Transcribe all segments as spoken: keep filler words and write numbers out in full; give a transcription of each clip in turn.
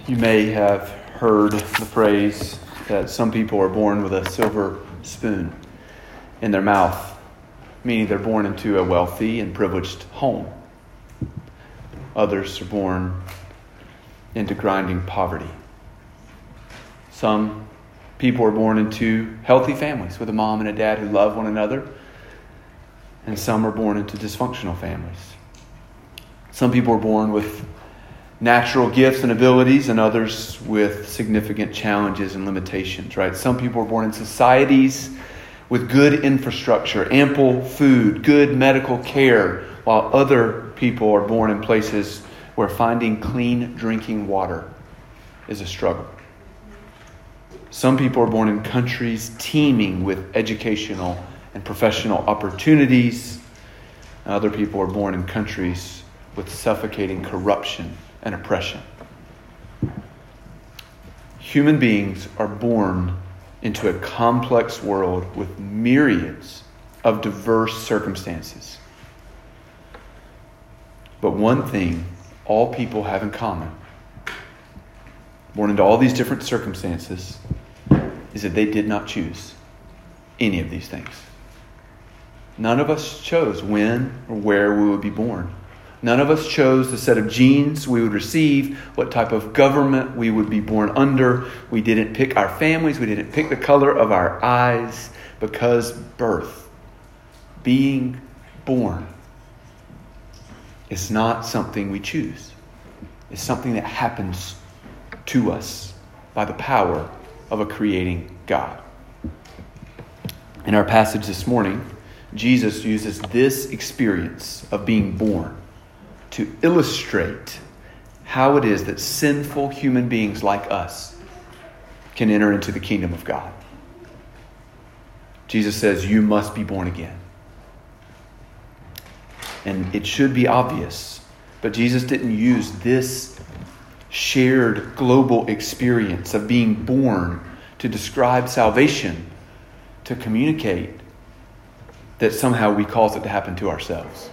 You may have heard the phrase that some people are born with a silver spoon in their mouth, meaning they're born into a wealthy and privileged home. Others are born into grinding poverty. Some people are born into healthy families with a mom and a dad who love one another, and some are born into dysfunctional families. Some people are born with natural gifts and abilities, and others with significant challenges and limitations, right? Some people are born in societies with good infrastructure, ample food, good medical care, while other people are born in places where finding clean drinking water is a struggle. Some people are born in countries teeming with educational and professional opportunities. Other people are born in countries with suffocating corruption and oppression. Human beings are born into a complex world with myriads of diverse circumstances. But one thing all people have in common, born into all these different circumstances, is that they did not choose any of these things. None of us chose when or where we would be born. None of us chose the set of genes we would receive, what type of government we would be born under. We didn't pick our families. We didn't pick the color of our eyes, because birth, being born, is not something we choose. It's something that happens to us by the power of a creating God. In our passage this morning, Jesus uses this experience of being born to illustrate how it is that sinful human beings like us can enter into the kingdom of God. Jesus says, you must be born again. And it should be obvious, but Jesus didn't use this shared global experience of being born to describe salvation, to communicate that somehow we cause it to happen to ourselves.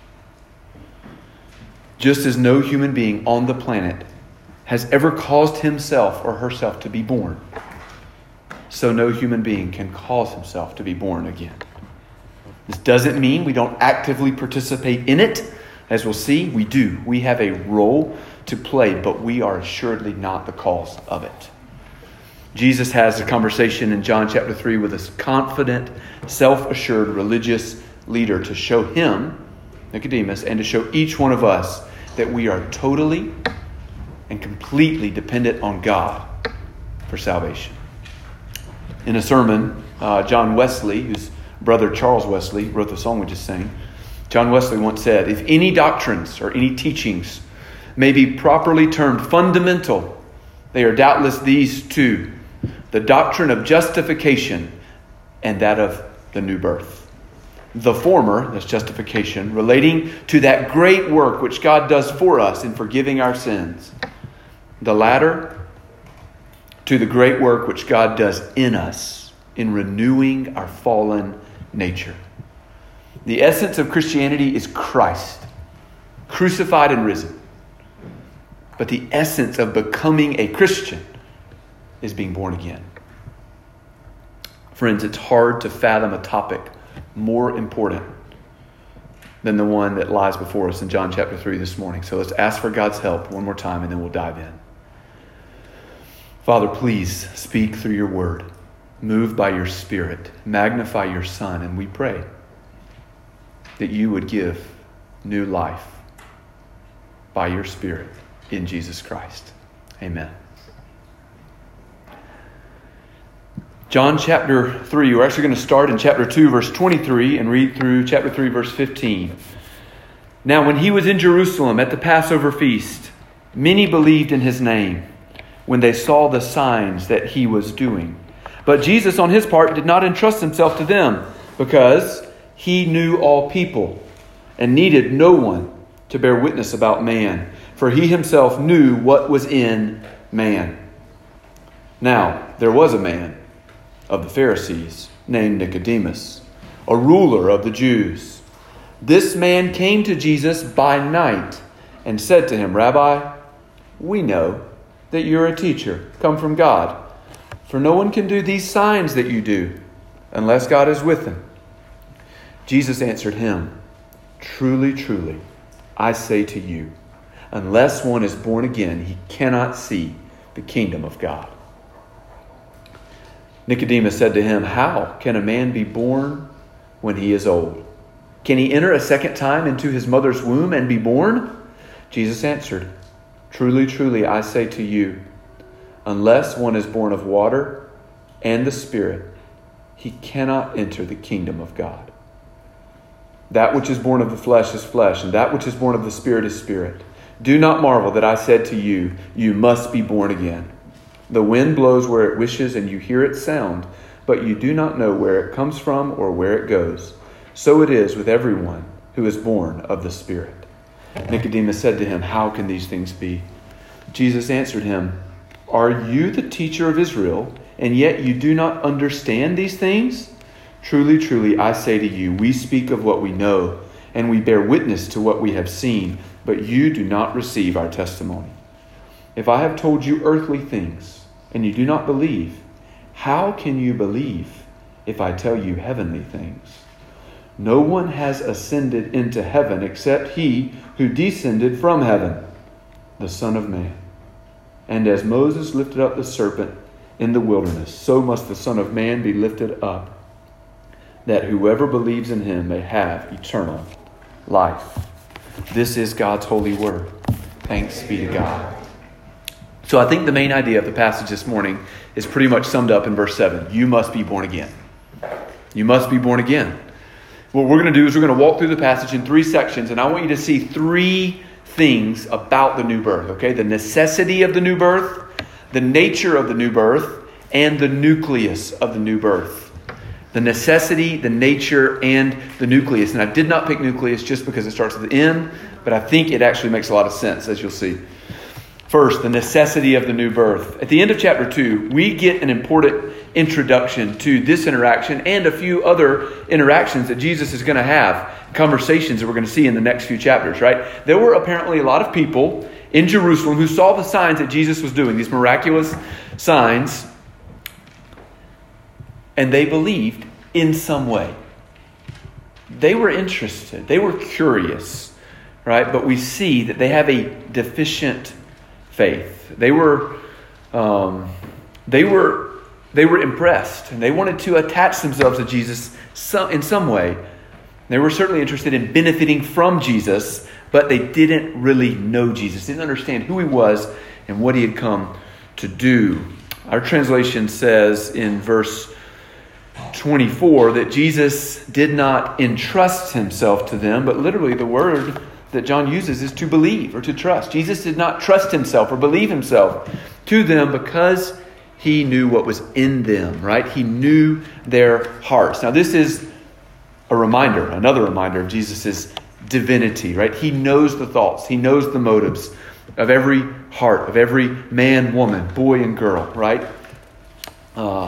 Just as no human being on the planet has ever caused himself or herself to be born, so no human being can cause himself to be born again. This doesn't mean we don't actively participate in it. As we'll see, we do. We have a role to play, but we are assuredly not the cause of it. Jesus has a conversation in John chapter three with this confident, self-assured religious leader to show him, Nicodemus, and to show each one of us that we are totally and completely dependent on God for salvation. In a sermon, uh, John Wesley, whose brother Charles Wesley wrote the song we just sang, John Wesley once said, if any doctrines or any teachings may be properly termed fundamental, they are doubtless these two: the doctrine of justification and that of the new birth. The former, that's justification, relating to that great work which God does for us in forgiving our sins. The latter, to the great work which God does in us in renewing our fallen nature. The essence of Christianity is Christ, crucified and risen. But the essence of becoming a Christian is being born again. Friends, it's hard to fathom a topic more important than the one that lies before us in John chapter three this morning. So let's ask for God's help one more time, and then we'll dive in. Father, please speak through your word. Move by your Spirit. Magnify your Son. And we pray that you would give new life by your Spirit in Jesus Christ. Amen. John chapter three, we're actually going to start in chapter two, verse twenty-three, and read through chapter three, verse fifteen. Now, when he was in Jerusalem at the Passover feast, many believed in his name when they saw the signs that he was doing. But Jesus, on his part, did not entrust himself to them, because he knew all people and needed no one to bear witness about man, for he himself knew what was in man. Now, there was a man of the Pharisees named Nicodemus, a ruler of the Jews. This man came to Jesus by night and said to him, Rabbi, we know that you're a teacher, come from God. For no one can do these signs that you do unless God is with him." Jesus answered him, "Truly, truly, I say to you, unless one is born again, he cannot see the kingdom of God." Nicodemus said to him, "How can a man be born when he is old? Can he enter a second time into his mother's womb and be born?" Jesus answered, "Truly, truly, I say to you, unless one is born of water and the Spirit, he cannot enter the kingdom of God. That which is born of the flesh is flesh, and that which is born of the Spirit is spirit. Do not marvel that I said to you, you must be born again. The wind blows where it wishes, and you hear its sound, but you do not know where it comes from or where it goes. So it is with everyone who is born of the Spirit." Nicodemus said to him, "How can these things be?" Jesus answered him, "Are you the teacher of Israel, and yet you do not understand these things? Truly, truly, I say to you, we speak of what we know, and we bear witness to what we have seen, but you do not receive our testimony. If I have told you earthly things, and you do not believe, how can you believe if I tell you heavenly things? No one has ascended into heaven except he who descended from heaven, the Son of Man. And as Moses lifted up the serpent in the wilderness, so must the Son of Man be lifted up, that whoever believes in him may have eternal life." This is God's holy word. Thanks be to God. So I think the main idea of the passage this morning is pretty much summed up in verse seven. You must be born again. You must be born again. What we're going to do is we're going to walk through the passage in three sections, and I want you to see three things about the new birth, okay? The necessity of the new birth, the nature of the new birth, and the nucleus of the new birth. The necessity, the nature, and the nucleus. And I did not pick nucleus just because it starts with the N, but I think it actually makes a lot of sense, as you'll see. First, the necessity of the new birth. At the end of chapter two, we get an important introduction to this interaction and a few other interactions that Jesus is going to have, conversations that we're going to see in the next few chapters, right? There were apparently a lot of people in Jerusalem who saw the signs that Jesus was doing, these miraculous signs, and they believed in some way. They were interested. They were curious, right? But we see that they have a deficient faith. They were, um, they were, they were impressed, and they wanted to attach themselves to Jesus some, in some way. They were certainly interested in benefiting from Jesus, but they didn't really know Jesus. Didn't understand who he was and what he had come to do. Our translation says in verse twenty-four that Jesus did not entrust himself to them, but literally the word that John uses is to believe or to trust. Jesus did not trust himself or believe himself to them because he knew what was in them, right? He knew their hearts. Now this is a reminder, another reminder of Jesus' divinity, right? He knows the thoughts. He knows the motives of every heart, of every man, woman, boy, and girl, right? Uh,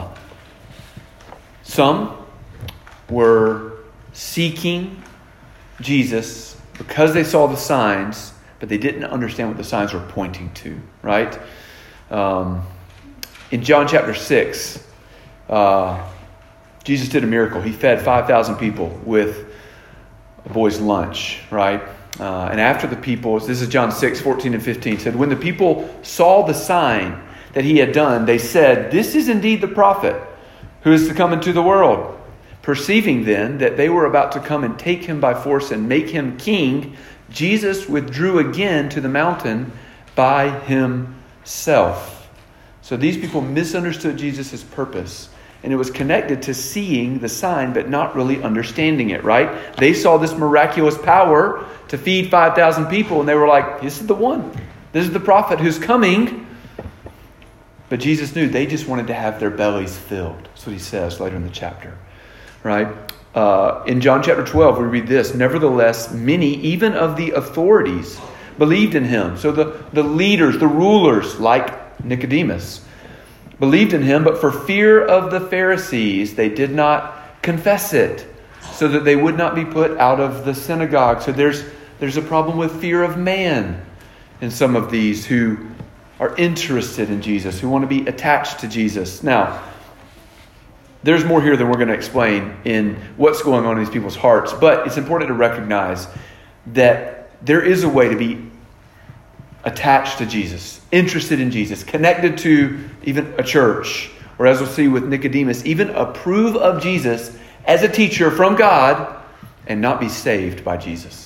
some were seeking Jesus because they saw the signs, but they didn't understand what the signs were pointing to, right? Um, in John chapter six, uh, Jesus did a miracle. He fed five thousand people with a boy's lunch, right? Uh, and after the people, this is John six, fourteen and fifteen, said, when the people saw the sign that he had done, they said, this is indeed the prophet who is to come into the world. Perceiving then that they were about to come and take him by force and make him king, Jesus withdrew again to the mountain by himself. So these people misunderstood Jesus' purpose. And it was connected to seeing the sign, but not really understanding it, right? They saw this miraculous power to feed five thousand people, and they were like, this is the one. This is the prophet who's coming. But Jesus knew they just wanted to have their bellies filled. That's what he says later in the chapter, right? Uh, in John chapter twelve, we read this, nevertheless, many, even of the authorities, believed in him. So the, the leaders, the rulers, like Nicodemus, believed in him, but for fear of the Pharisees, they did not confess it, so that they would not be put out of the synagogue. So there's there's a problem with fear of man in some of these who are interested in Jesus, who want to be attached to Jesus. Now, there's more here than we're going to explain in what's going on in these people's hearts, but it's important to recognize that there is a way to be attached to Jesus, interested in Jesus, connected to even a church, or as we'll see with Nicodemus, even approve of Jesus as a teacher from God and not be saved by Jesus.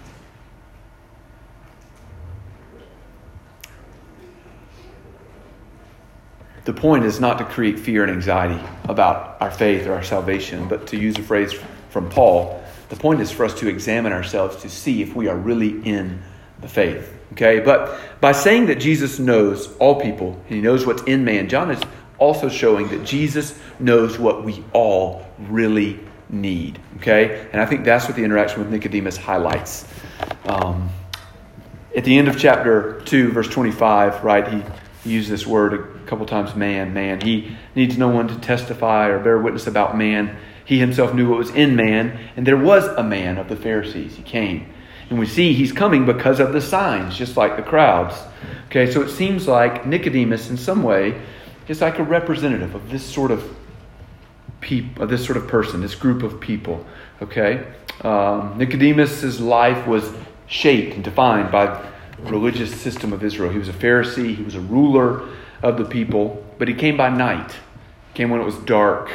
The point is not to create fear and anxiety about our faith or our salvation, but to use a phrase from Paul, the point is for us to examine ourselves to see if we are really in the faith. Okay, but by saying that Jesus knows all people, and he knows what's in man, John is also showing that Jesus knows what we all really need. Okay, and I think that's what the interaction with Nicodemus highlights. Um, at the end of chapter two, verse twenty-five, right, he used this word a couple times, man, man. He needs no one to testify or bear witness about man. He himself knew what was in man, and there was a man of the Pharisees. He came. And we see he's coming because of the signs, just like the crowds. Okay, so it seems like Nicodemus in some way is like a representative of this sort of peop- of this sort of person, this group of people. Okay, um, Nicodemus's life was shaped and defined by the religious system of Israel. He was a Pharisee. He was a ruler of the people, but he came by night. He came when it was dark.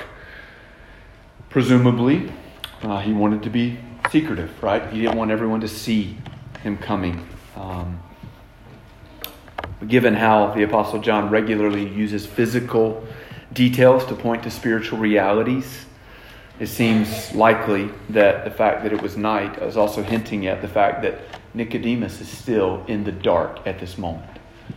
Presumably, uh, he wanted to be secretive, right? He didn't want everyone to see him coming. Um, given how the Apostle John regularly uses physical details to point to spiritual realities, it seems likely that the fact that it was night is also hinting at the fact that Nicodemus is still in the dark at this moment.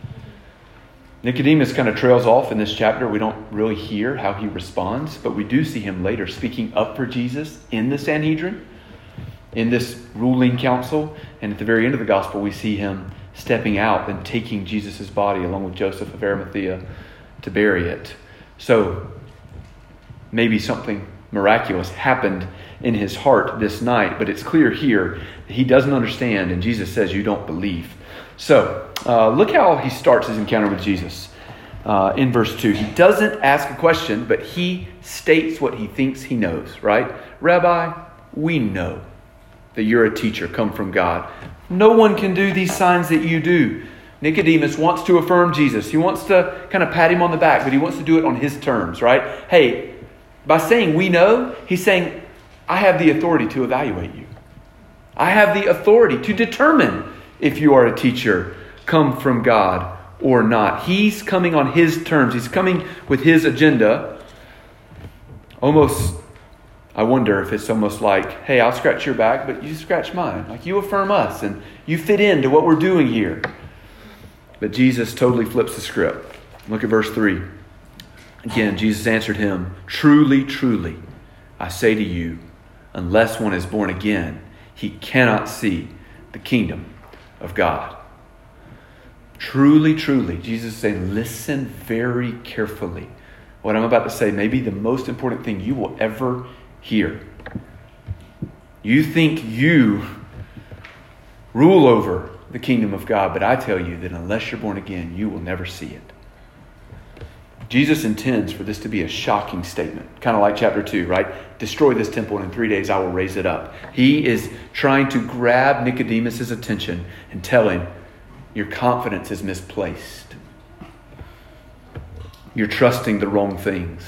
Nicodemus kind of trails off in this chapter. We don't really hear how he responds, but we do see him later speaking up for Jesus in the Sanhedrin, in this ruling council. And at the very end of the gospel, we see him stepping out and taking Jesus' body along with Joseph of Arimathea to bury it. So maybe something miraculous happened in his heart this night, but it's clear here that he doesn't understand, and Jesus says, you don't believe. So uh, look how he starts his encounter with Jesus uh, in verse two. He doesn't ask a question, but he states what he thinks he knows, right? Rabbi, we know that you're a teacher come from God. No one can do these signs that you do. Nicodemus wants to affirm Jesus. He wants to kind of pat him on the back, but he wants to do it on his terms, right? Hey, by saying we know, he's saying, I have the authority to evaluate you. I have the authority to determine if you are a teacher come from God or not. He's coming on his terms. He's coming with his agenda. Almost, I wonder if it's almost like, hey, I'll scratch your back, but you scratch mine. Like you affirm us and you fit into what we're doing here. But Jesus totally flips the script. Look at verse three. Again, Jesus answered him, truly, truly, I say to you, unless one is born again, he cannot see the kingdom of God. Truly, truly, Jesus is saying, listen very carefully. What I'm about to say may be the most important thing you will ever hear. You think you rule over the kingdom of God, but I tell you that unless you're born again, you will never see it. Jesus intends for this to be a shocking statement, kind of like chapter two, right? Destroy this temple and in three days I will raise it up. He is trying to grab Nicodemus' attention and tell him, your confidence is misplaced. You're trusting the wrong things.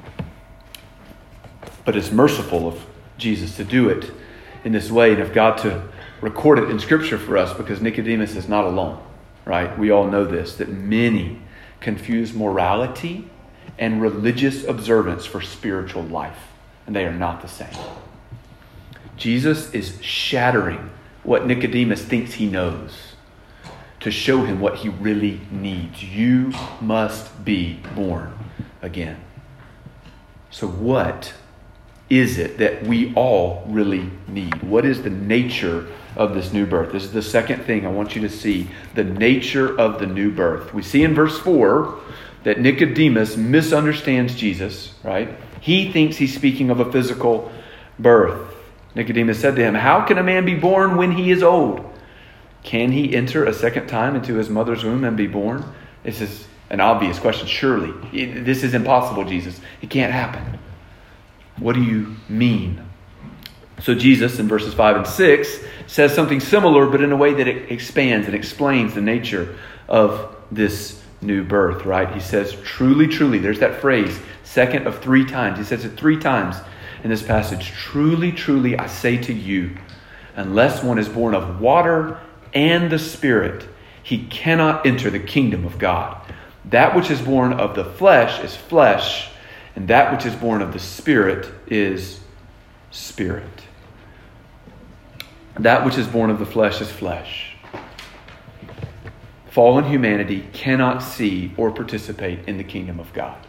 But it's merciful of Jesus to do it in this way and of God to record it in Scripture for us because Nicodemus is not alone, right? We all know this, that many confuse morality and religious observance for spiritual life, and they are not the same. Jesus is shattering what Nicodemus thinks he knows to show him what he really needs. You must be born again. So what is it that we all really need? What is the nature of this new birth? This is the second thing I want you to see, the nature of the new birth. We see in verse four that Nicodemus misunderstands Jesus, right? He thinks he's speaking of a physical birth. Nicodemus said to him, how can a man be born when he is old? Can he enter a second time into his mother's womb and be born? This is an obvious question. Surely, it, this is impossible, Jesus. It can't happen. What do you mean? So Jesus, in verses five and six, says something similar, but in a way that it expands and explains the nature of this new birth, right? He says, truly, truly, there's that phrase, second of three times. He says it three times in this passage. Truly, truly, I say to you, unless one is born of water and the Spirit, he cannot enter the kingdom of God. That which is born of the flesh is flesh, and that which is born of the Spirit is spirit. That which is born of the flesh is flesh. Fallen humanity cannot see or participate in the kingdom of God.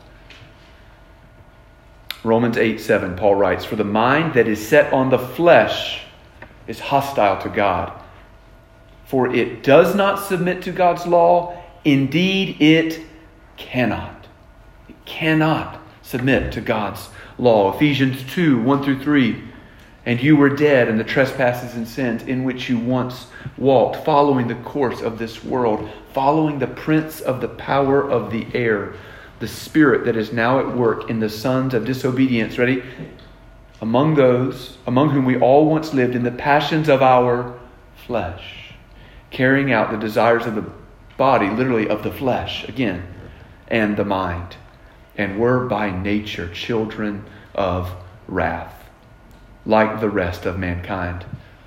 Romans eight seven, Paul writes, for the mind that is set on the flesh is hostile to God. For it does not submit to God's law. Indeed, it cannot. It cannot submit to God's law. Ephesians two, one through three. And you were dead in the trespasses and sins in which you once walked, following the course of this world, following the prince of the power of the air, the spirit that is now at work in the sons of disobedience. Ready? Among those, among whom we all once lived in the passions of our flesh, carrying out the desires of the body, literally of the flesh, again, and the mind, and were by nature children of wrath, like the rest of mankind.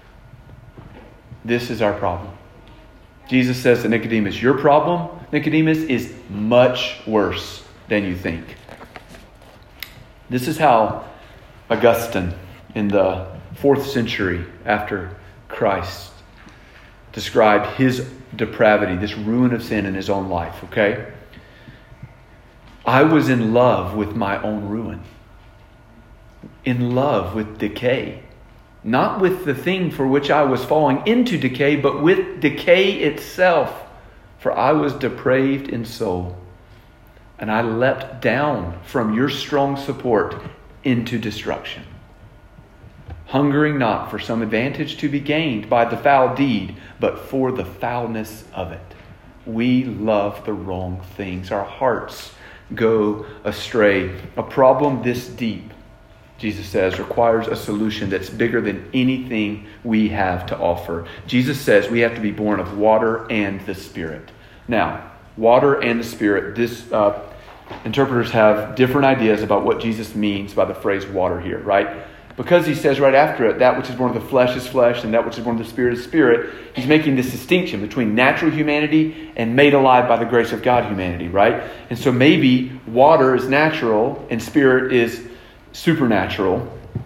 This is our problem. Jesus says to Nicodemus, your problem, Nicodemus, is much worse than you think. This is how Augustine, in the fourth century after Christ, described his depravity, this ruin of sin in his own life, okay? I was in love with my own ruin. In love with decay. Not with the thing for which I was falling into decay, but with decay itself. For I was depraved in soul. And I leapt down from your strong support into destruction. Hungering not for some advantage to be gained by the foul deed, but for the foulness of it. We love the wrong things. Our hearts go astray. A problem this deep, Jesus says, requires a solution that's bigger than anything we have to offer. Jesus says we have to be born of water and the Spirit. Now, water and the Spirit, this uh, interpreters have different ideas about what Jesus means by the phrase water here, right? Because he says right after it, that which is born of the flesh is flesh, and that which is born of the Spirit is spirit, he's making this distinction between natural humanity and made alive by the grace of God humanity, right? And so maybe water is natural and spirit is supernatural.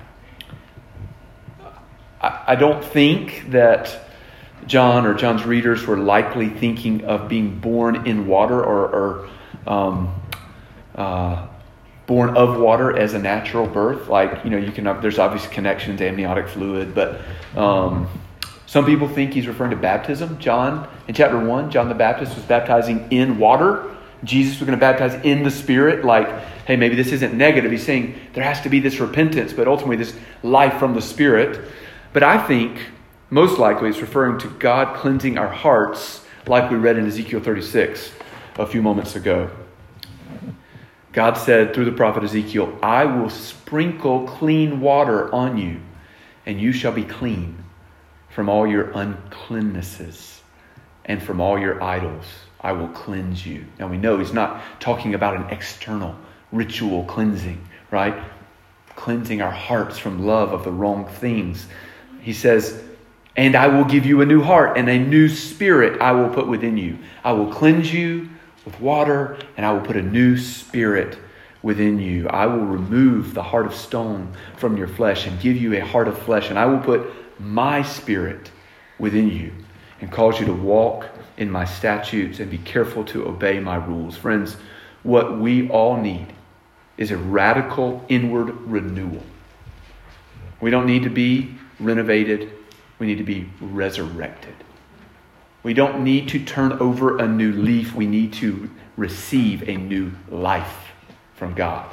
I, I don't think that John or John's readers were likely thinking of being born in water or, or um, uh, born of water as a natural birth. Like, you know, you can, there's obvious connections, amniotic fluid, but um, some people think he's referring to baptism. John, in chapter one, John the Baptist was baptizing in water. Jesus was going to baptize in the Spirit. Like, hey, maybe this isn't negative. He's saying there has to be this repentance, but ultimately this life from the Spirit. But I think most likely it's referring to God cleansing our hearts, like we read in Ezekiel thirty-six a few moments ago. God said through the prophet Ezekiel, I will sprinkle clean water on you, and you shall be clean from all your uncleannesses and from all your idols. I will cleanse you. Now we know he's not talking about an external ritual cleansing, right? Cleansing our hearts from love of the wrong things. He says, and I will give you a new heart and a new spirit I will put within you. I will cleanse you with water, and I will put a new spirit within you. I will remove the heart of stone from your flesh and give you a heart of flesh, and I will put my spirit within you and cause you to walk in my statutes and be careful to obey my rules. Friends, what we all need is a radical inward renewal. We don't need to be renovated. We need to be resurrected. We don't need to turn over a new leaf. We need to receive a new life from God.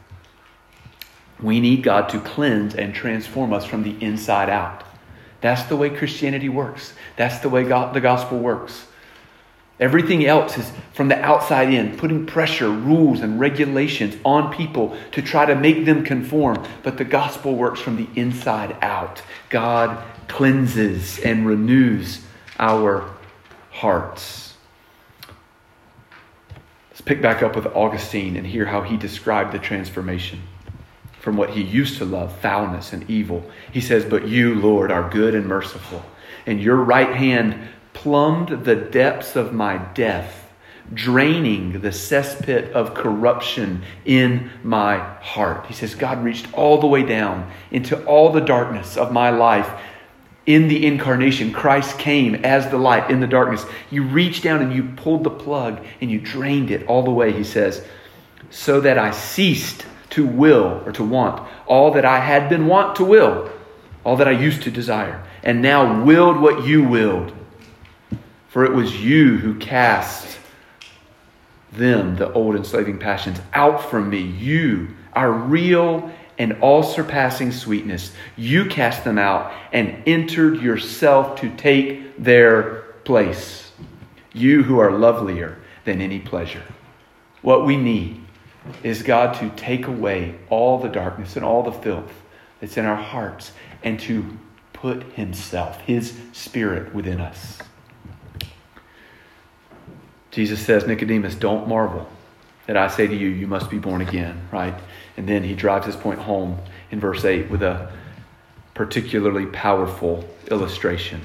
We need God to cleanse and transform us from the inside out. That's the way Christianity works. That's the way God, the gospel works. Everything else is from the outside in, putting pressure, rules, and regulations on people to try to make them conform. But the gospel works from the inside out. God cleanses and renews our hearts. Let's pick back up with Augustine and hear how he described the transformation from what he used to love, foulness and evil. He says, "But you, Lord, are good and merciful, and your right hand plumbed the depths of my death, draining the cesspit of corruption in my heart." He says, God reached all the way down into all the darkness of my life. In the incarnation, Christ came as the light in the darkness. You reached down and you pulled the plug and you drained it all the way, he says, so that I ceased to will or to want all that I had been wont to will, all that I used to desire, and now willed what you willed. For it was you who cast them, the old enslaving passions, out from me. You, our real and all-surpassing sweetness, you cast them out and entered yourself to take their place. You who are lovelier than any pleasure. What we need is God to take away all the darkness and all the filth that's in our hearts and to put himself, his Spirit within us. Jesus says, Nicodemus, don't marvel that I say to you, you must be born again, right? And then he drives his point home in verse eight with a particularly powerful illustration.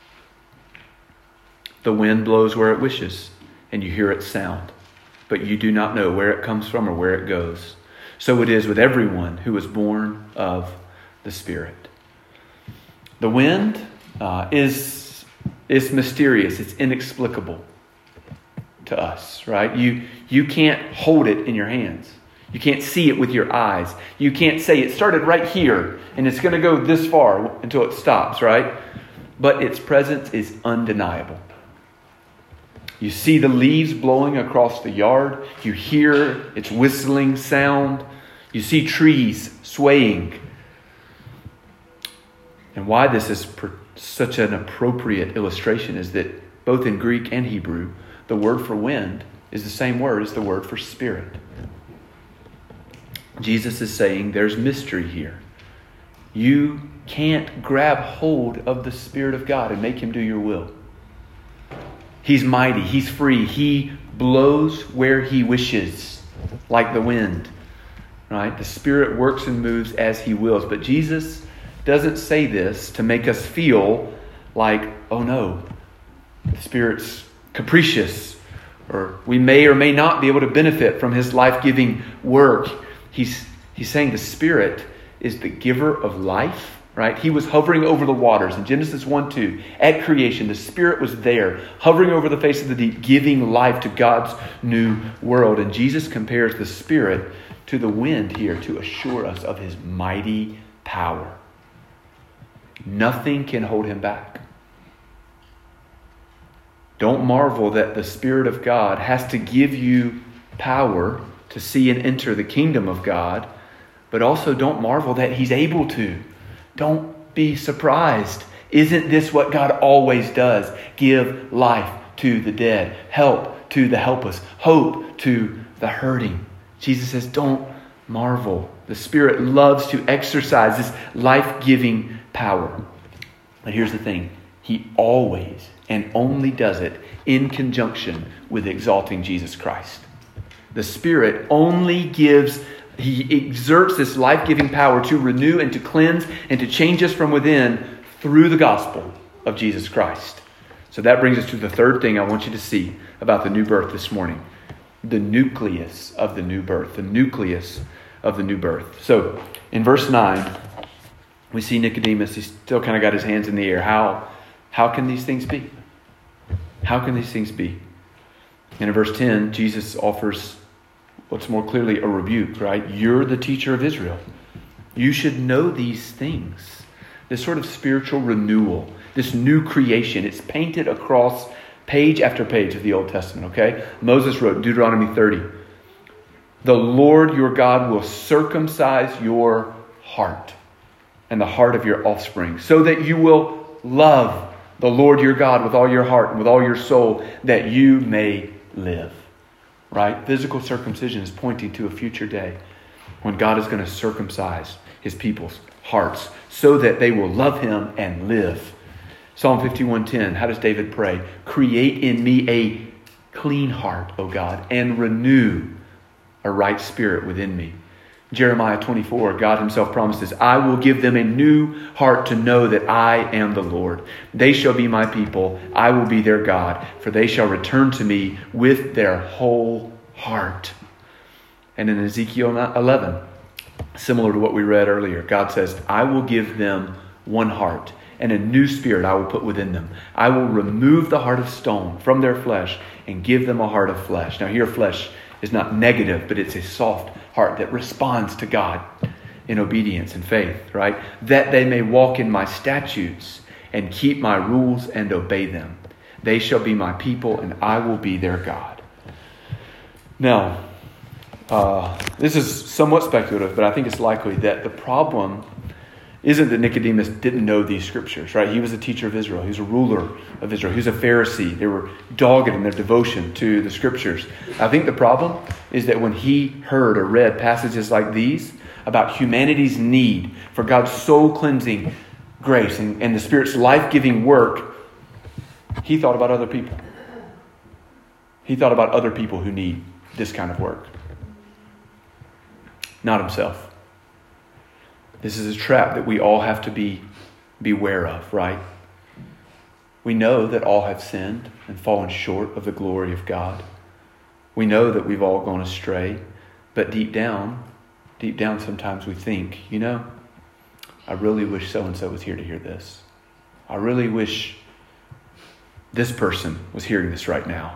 The wind blows where it wishes, and you hear its sound, but you do not know where it comes from or where it goes. So it is with everyone who is born of the Spirit. The wind uh, is, is mysterious. It's inexplicable to us, right? You, you can't hold it in your hands. You can't see it with your eyes. You can't say it started right here and it's going to go this far until it stops, right? But its presence is undeniable. You see the leaves blowing across the yard. You hear its whistling sound. You see trees swaying. And why this is per- such an appropriate illustration is that both in Greek and Hebrew, the word for wind is the same word as the word for spirit. Jesus is saying there's mystery here. You can't grab hold of the Spirit of God and make him do your will. He's mighty. He's free. He blows where he wishes, like the wind. Right? The Spirit works and moves as he wills. But Jesus doesn't say this to make us feel like, oh no, the Spirit's capricious, or we may or may not be able to benefit from his life-giving work. He's, he's saying the Spirit is the giver of life. Right? He was hovering over the waters in Genesis one two. At creation, the Spirit was there, hovering over the face of the deep, giving life to God's new world. And Jesus compares the Spirit to the wind here to assure us of his mighty power. Nothing can hold him back. Don't marvel that the Spirit of God has to give you power to see and enter the kingdom of God, but also don't marvel that he's able to. Don't be surprised. Isn't this what God always does? Give life to the dead, help to the helpless, hope to the hurting. Jesus says, don't marvel. The Spirit loves to exercise this life-giving power. But here's the thing. He always and only does it in conjunction with exalting Jesus Christ. The Spirit only gives He exerts this life-giving power to renew and to cleanse and to change us from within through the gospel of Jesus Christ. So that brings us to the third thing I want you to see about the new birth this morning. The nucleus of the new birth. The nucleus of the new birth. So in verse nine, we see Nicodemus. He's still kind of got his hands in the air. How, how can these things be? How can these things be? And in verse ten, Jesus offers what's more clearly a rebuke, right? You're the teacher of Israel. You should know these things. This sort of spiritual renewal, this new creation, it's painted across page after page of the Old Testament, okay? Moses wrote Deuteronomy thirty. The Lord your God will circumcise your heart and the heart of your offspring so that you will love the Lord your God with all your heart and with all your soul, that you may live. Right? Physical circumcision is pointing to a future day when God is going to circumcise his people's hearts so that they will love him and live. Psalm fifty-one ten, how does David pray? Create in me a clean heart, O God, and renew a right spirit within me. Jeremiah twenty-four, God himself promises, I will give them a new heart to know that I am the Lord. They shall be my people. I will be their God, for they shall return to me with their whole heart. And in Ezekiel eleven, similar to what we read earlier, God says, I will give them one heart, and a new spirit I will put within them. I will remove the heart of stone from their flesh and give them a heart of flesh. Now here, flesh is not negative, but it's a soft heart that responds to God in obedience and faith, right? That they may walk in my statutes and keep my rules and obey them. They shall be my people and I will be their God. Now, uh, this is somewhat speculative, but I think it's likely that the problem isn't that Nicodemus didn't know these scriptures, right? He was a teacher of Israel. He was a ruler of Israel. He was a Pharisee. They were dogged in their devotion to the scriptures. I think the problem is that when he heard or read passages like these about humanity's need for God's soul-cleansing grace and, and the Spirit's life-giving work, he thought about other people. He thought about other people who need this kind of work, not himself. This is a trap that we all have to be beware of, right? We know that all have sinned and fallen short of the glory of God. We know that we've all gone astray, but deep down, deep down sometimes we think, you know, I really wish so-and-so was here to hear this. I really wish this person was hearing this right now.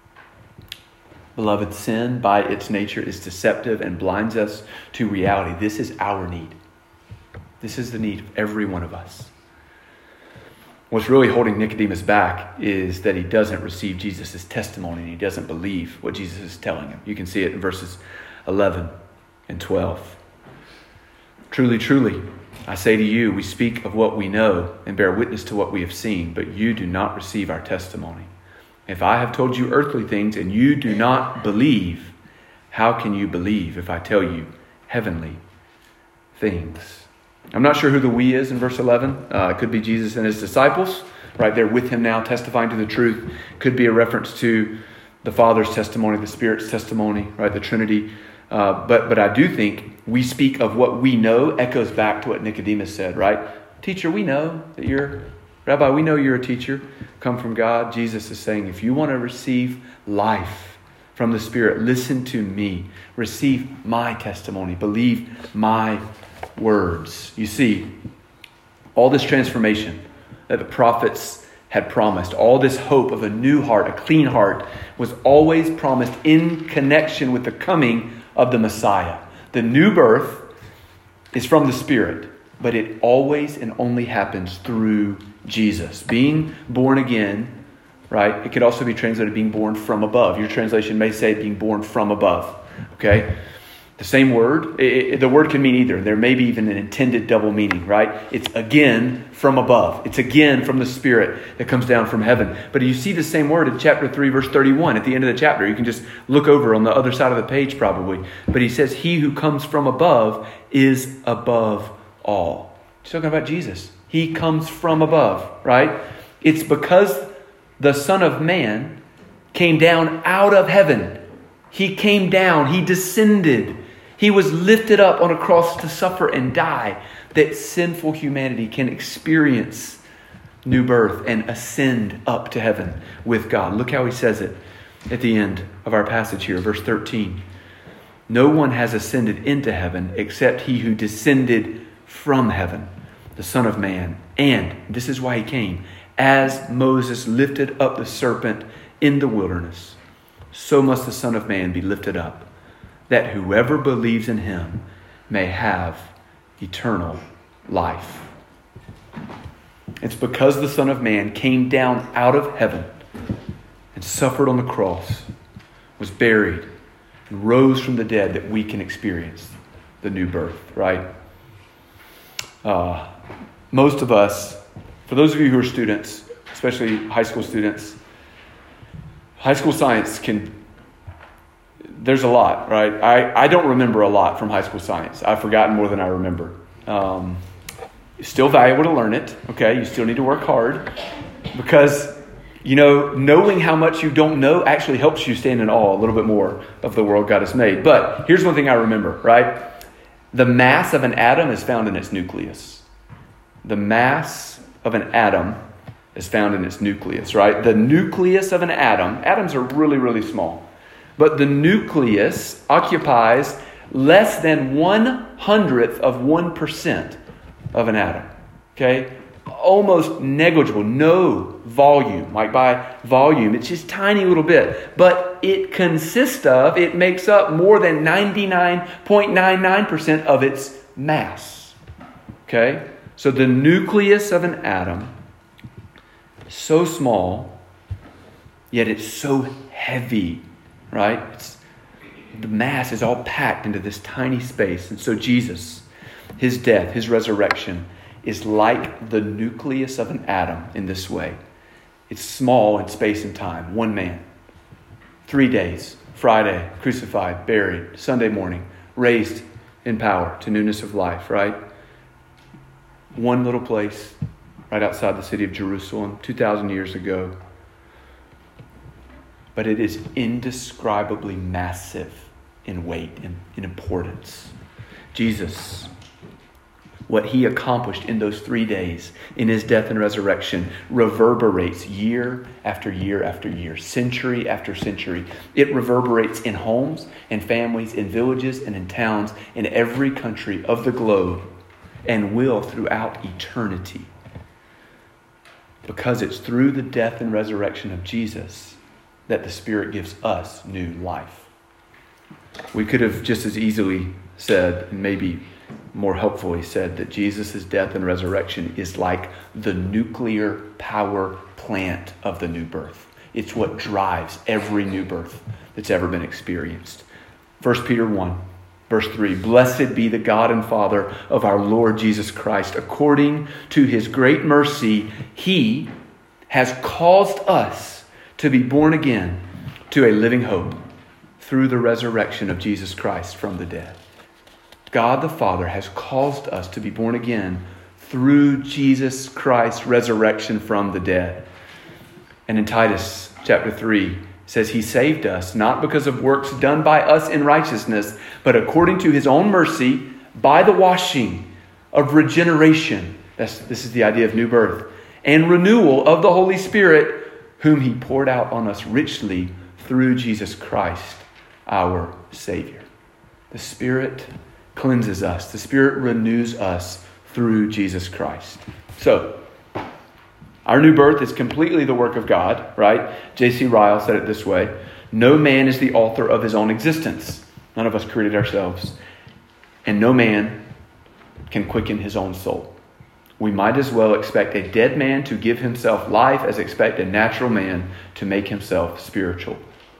Beloved, sin by its nature is deceptive and blinds us to reality. This is our need. This is the need of every one of us. What's really holding Nicodemus back is that he doesn't receive Jesus' testimony and he doesn't believe what Jesus is telling him. You can see it in verses eleven and twelve. Truly, truly, I say to you, we speak of what we know and bear witness to what we have seen, but you do not receive our testimony. If I have told you earthly things and you do not believe, how can you believe if I tell you heavenly things? I'm not sure who the we is in verse eleven. Uh, it could be Jesus and his disciples, right there with him now, testifying to the truth. Could be a reference to the Father's testimony, the Spirit's testimony, right, the Trinity. Uh, but but I do think we speak of what we know echoes back to what Nicodemus said, right? Teacher, we know that you're, Rabbi, we know you're a teacher, come from God. Jesus is saying, if you want to receive life from the Spirit, listen to me. Receive my testimony. Believe my words. You see, all this transformation that the prophets had promised, all this hope of a new heart, a clean heart, was always promised in connection with the coming of the Messiah. The new birth is from the Spirit, but it always and only happens through Jesus. Being born again, right? It could also be translated being born from above. Your translation may say being born from above. Okay? The same word, it, it, the word can mean either. There may be even an intended double meaning, right? It's again from above. It's again from the Spirit that comes down from heaven. But you see the same word in chapter three, verse thirty-one, at the end of the chapter. You can just look over on the other side of the page probably. But he says, he who comes from above is above all. He's talking about Jesus. He comes from above, right? It's because the Son of Man came down out of heaven. He came down. He descended. He was lifted up on a cross to suffer and die, that sinful humanity can experience new birth and ascend up to heaven with God. Look how he says it at the end of our passage here, verse thirteen. No one has ascended into heaven except he who descended from heaven, the Son of Man. And this is why he came. As Moses lifted up the serpent in the wilderness, so must the Son of Man be lifted up, that whoever believes in him may have eternal life. It's because the Son of Man came down out of heaven and suffered on the cross, was buried, and rose from the dead that we can experience the new birth, right? Uh, most of us, for those of you who are students, especially high school students. High school science can, there's a lot, right? I, I don't remember a lot from high school science. I've forgotten more than I remember. Um, it's still valuable to learn it, okay? You still need to work hard because, you know, knowing how much you don't know actually helps you stand in awe a little bit more of the world God has made. But here's one thing I remember, right? The mass of an atom is found in its nucleus. The mass of an atom is found in its nucleus, right? The nucleus of an atom, atoms are really, really small, but the nucleus occupies less than one hundredth of one percent of an atom, okay? Almost negligible, no volume. Like by volume, it's just tiny little bit, but it consists of, it makes up more than ninety-nine point nine nine percent of its mass, okay? So the nucleus of an atom, so small, yet it's so heavy, right? It's, the mass is all packed into this tiny space. And so Jesus, his death, his resurrection, is like the nucleus of an atom in this way. It's small in space and time. One man. Three days. Friday, crucified, buried. Sunday morning, raised in power to newness of life, right? One little place right outside the city of Jerusalem two thousand years ago. But it is indescribably massive in weight and in importance. Jesus, what he accomplished in those three days, in his death and resurrection, reverberates year after year after year, century after century. It reverberates in homes and families, in villages and in towns, in every country of the globe, and will throughout eternity. Because it's through the death and resurrection of Jesus that the Spirit gives us new life. We could have just as easily said, and maybe more helpfully said, that Jesus' death and resurrection is like the nuclear power plant of the new birth. It's what drives every new birth that's ever been experienced. First Peter one, verse three, blessed be the God and Father of our Lord Jesus Christ. According to his great mercy, he has caused us to be born again to a living hope through the resurrection of Jesus Christ from the dead. God the Father has caused us to be born again through Jesus Christ's resurrection from the dead. And in Titus chapter three, it says he saved us not because of works done by us in righteousness, but according to his own mercy by the washing of regeneration. That's, this is the idea of new birth. And renewal of the Holy Spirit, whom he poured out on us richly through Jesus Christ, our Savior. The Spirit cleanses us. The Spirit renews us through Jesus Christ. So, our new birth is completely the work of God, right? J C Ryle said it this way: no man is the author of his own existence. None of us created ourselves. And no man can quicken his own soul. We might as well expect a dead man to give himself life as expect a natural man to make himself spiritual.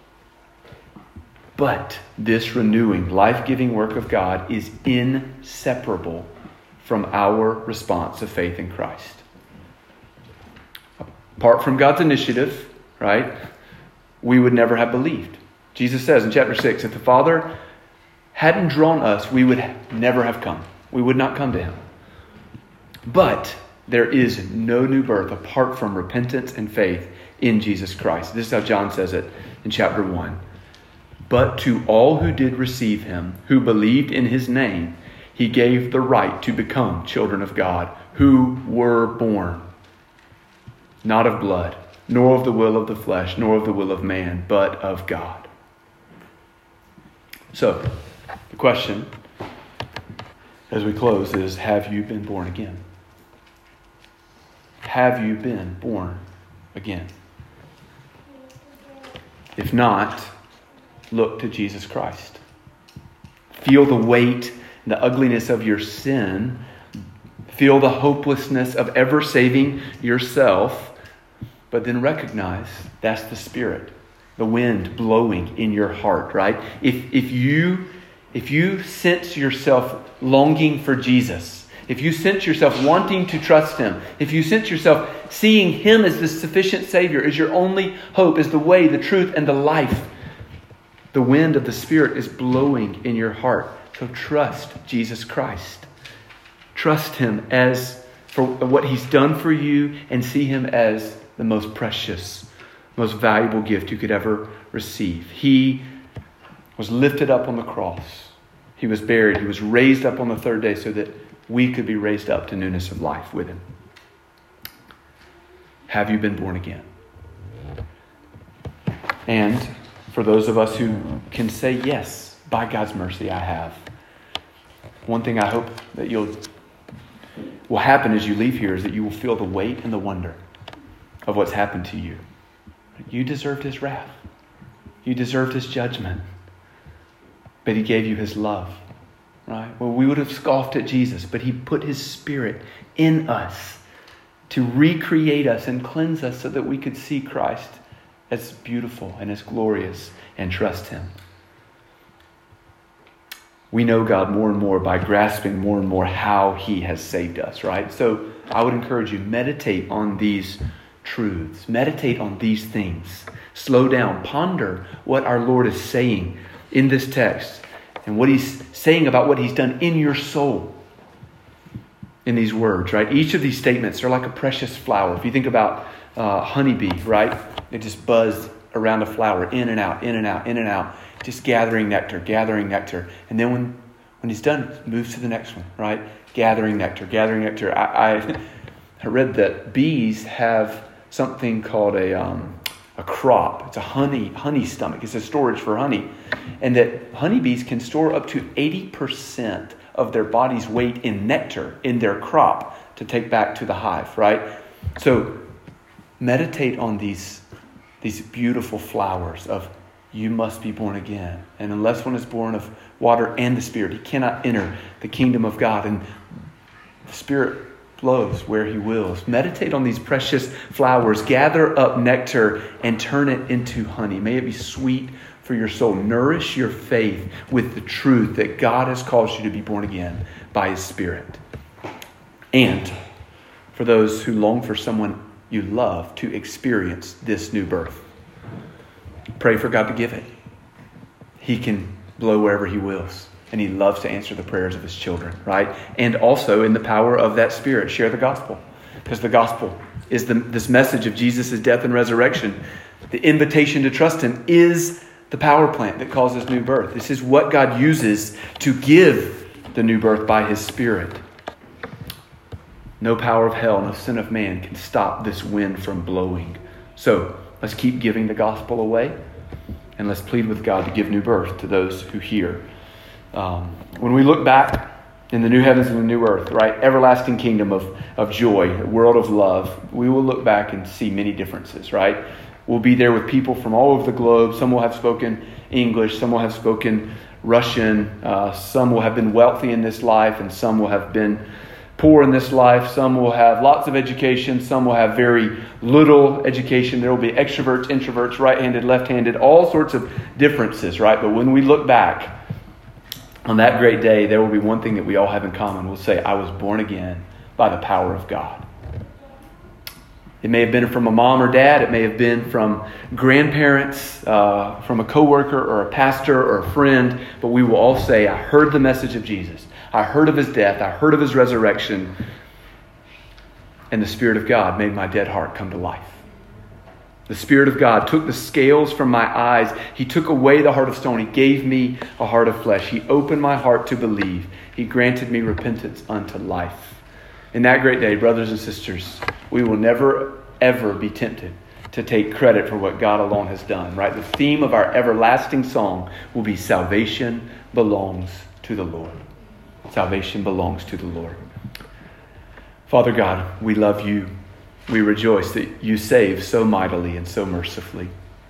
But this renewing, life-giving work of God is inseparable from our response of faith in Christ. Apart from God's initiative, right, we would never have believed. Jesus says in chapter six, if the Father hadn't drawn us, we would never have come. We would not come to him. But there is no new birth apart from repentance and faith in Jesus Christ. This is how John says it in chapter one. But to all who did receive him, who believed in his name, he gave the right to become children of God, who were born not of blood, nor of the will of the flesh, nor of the will of man, but of God. So, the question as we close is, have you been born again? Have you been born again? If not, look to Jesus Christ. Feel the weight and the ugliness of your sin. Feel the hopelessness of ever saving yourself. But then recognize that's the Spirit, the wind blowing in your heart, right? If, if you, if you sense yourself longing for Jesus, if you sense yourself wanting to trust Him, if you sense yourself seeing Him as the sufficient Savior, as your only hope, as the way, the truth, and the life, the wind of the Spirit is blowing in your heart. So trust Jesus Christ. Trust Him as for what He's done for you, and see Him as the most precious, most valuable gift you could ever receive. He was lifted up on the cross. He was buried. He was raised up on the third day so that we could be raised up to newness of life with Him. Have you been born again? And for those of us who can say, yes, by God's mercy, I have. One thing I hope that you'll will happen as you leave here is that you will feel the weight and the wonder of what's happened to you. You deserved His wrath. You deserved His judgment. But He gave you His love. Right? Well, we would have scoffed at Jesus, but He put His Spirit in us to recreate us and cleanse us so that we could see Christ as beautiful and as glorious and trust Him. We know God more and more by grasping more and more how He has saved us, right? So I would encourage you, meditate on these truths. Meditate on these things. Slow down. Ponder what our Lord is saying in this text and what He's saying about what He's done in your soul in these words, right? Each of these statements are like a precious flower. If you think about uh, honeybee, right? They just buzz around a flower, in and out, in and out, in and out, just gathering nectar, gathering nectar. And then when, when he's done, he moves to the next one, right? Gathering nectar, gathering nectar. I, I, I read that bees have something called a um, a crop. It's a honey honey stomach. It's a storage for honey. And that honeybees can store up to eighty percent of their body's weight in nectar in their crop to take back to the hive, right? So meditate on these, these beautiful flowers of you must be born again. And unless one is born of water and the Spirit, he cannot enter the kingdom of God. And the Spirit blows where He wills. Meditate on these precious flowers. Gather up nectar and turn it into honey. May it be sweet for your soul. Nourish your faith with the truth that God has caused you to be born again by His Spirit. And for those who long for someone you love to experience this new birth, pray for God to give it. He can blow wherever He wills. And He loves to answer the prayers of His children, right? And also in the power of that Spirit, share the gospel. Because the gospel is the, this message of Jesus' death and resurrection. The invitation to trust Him is the power plant that causes new birth. This is what God uses to give the new birth by His Spirit. No power of hell, no sin of man can stop this wind from blowing. So let's keep giving the gospel away. And let's plead with God to give new birth to those who hear. Um, when we look back in the new heavens and the new earth, right, everlasting kingdom of, of joy, a world of love, we will look back and see many differences, right? We'll be there with people from all over the globe. Some will have spoken English. Some will have spoken Russian. Uh, some will have been wealthy in this life, and some will have been poor in this life. Some will have lots of education. Some will have very little education. There will be extroverts, introverts, right-handed, left-handed, all sorts of differences, right? But when we look back on that great day, there will be one thing that we all have in common. We'll say, I was born again by the power of God. It may have been from a mom or dad. It may have been from grandparents, uh, from a coworker or a pastor or a friend. But we will all say, I heard the message of Jesus. I heard of His death. I heard of His resurrection. And the Spirit of God made my dead heart come to life. The Spirit of God took the scales from my eyes. He took away the heart of stone. He gave me a heart of flesh. He opened my heart to believe. He granted me repentance unto life. In that great day, brothers and sisters, we will never, ever be tempted to take credit for what God alone has done, right? The theme of our everlasting song will be salvation belongs to the Lord. Salvation belongs to the Lord. Father God, we love You. We rejoice that You save so mightily and so mercifully.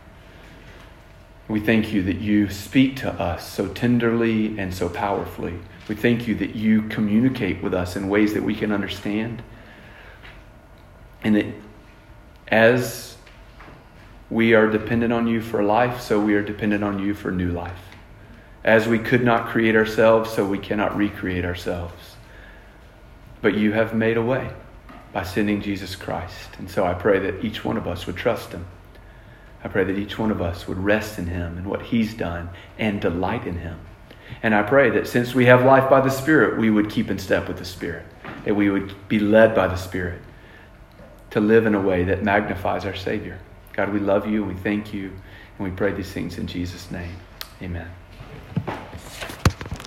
We thank You that You speak to us so tenderly and so powerfully. We thank You that You communicate with us in ways that we can understand. And that as we are dependent on You for life, so we are dependent on You for new life. As we could not create ourselves, so we cannot recreate ourselves. But you have made a way by sending Jesus Christ. And so I pray that each one of us would trust him. I pray that each one of us would rest in him and what he's done and delight in him. And I pray that since we have life by the Spirit, we would keep in step with the Spirit, that we would be led by the Spirit to live in a way that magnifies our Savior. God, we love you and we thank you, and we pray these things in Jesus' name. Amen.